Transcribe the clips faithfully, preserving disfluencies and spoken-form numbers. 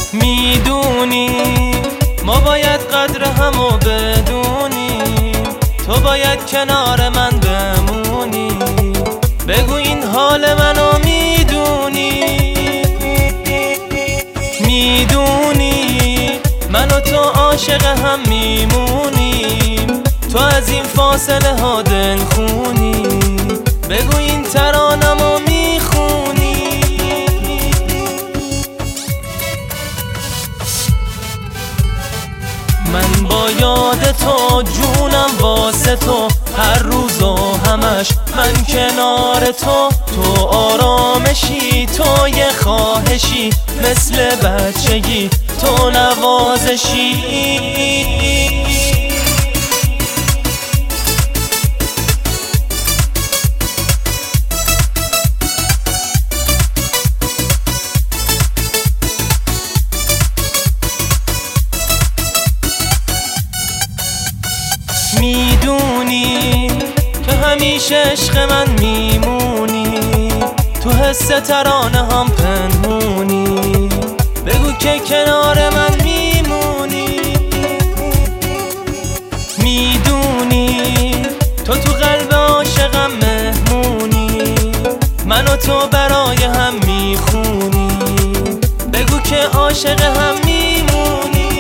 میدونی ما باید قدر همو بدونیم، تو باید کنار من بمونی، بگو این حال منو میدونی. میدونی من و تو عاشق هم میمونیم، تو از این فاصله ها دل خونی، بگو این ترانمو میخونی. من با یاد تو جونم واسه تو، هر روز و همش من کنار تو، تو آرامشی، تو یه خواهشی، مثل بچگی تو نوازشی. میدونی که همیشه عشق من میمونی، تو حس ترانه هم پنهونی، بگو که کنار من میمونی. میدونی تو تو قلب عاشقم مهمونی، من و تو برای هم میخونی، بگو که عاشق هم میمونی.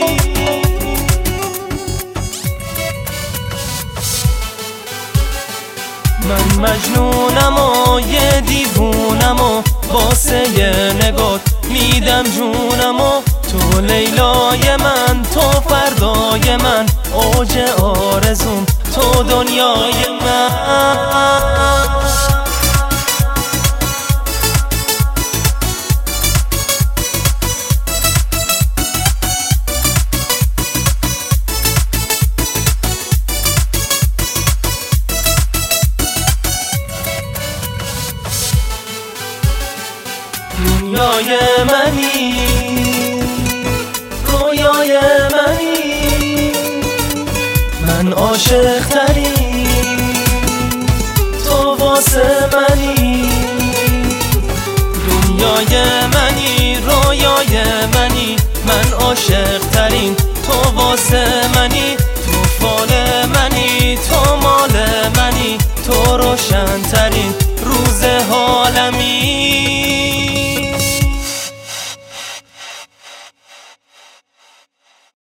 من مجنونم و یه دیوونم و واسه یه نگات میدم جونم و تو لیلای من، تو فردای من، اوج آرزوم، تو دنیای من. دنیای منی، رویای منی، من عاشق ترین، تو واسه منی. دنیای منی، رویای منی، من عاشق ترین، تو واسه منی.